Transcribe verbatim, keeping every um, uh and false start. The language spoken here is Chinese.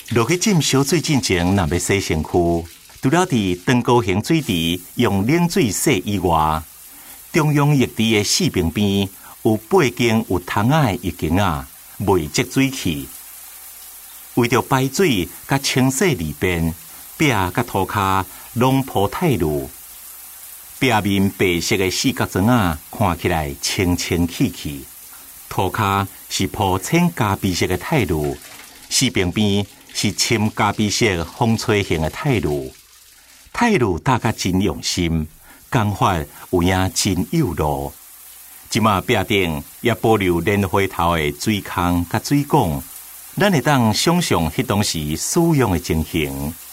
落去浸烧水进前，若要洗身躯，除了伫长高型水池用冷水洗以外，中央液池的四边边有八间有窗仔的浴缸啊，未积水器。为着排水甲清洗里边，壁甲涂骹拢铺泰露，壁面白色的四角砖啊，看起来清清气气。涂骹是铺浅咖啡色的泰露，四边边是深咖啡色风吹型的泰露。泰露搭甲真用心，工法有影真有路。即马壁顶也保留莲花头的水坑甲水管，咱会当想象迄当时使用的情形。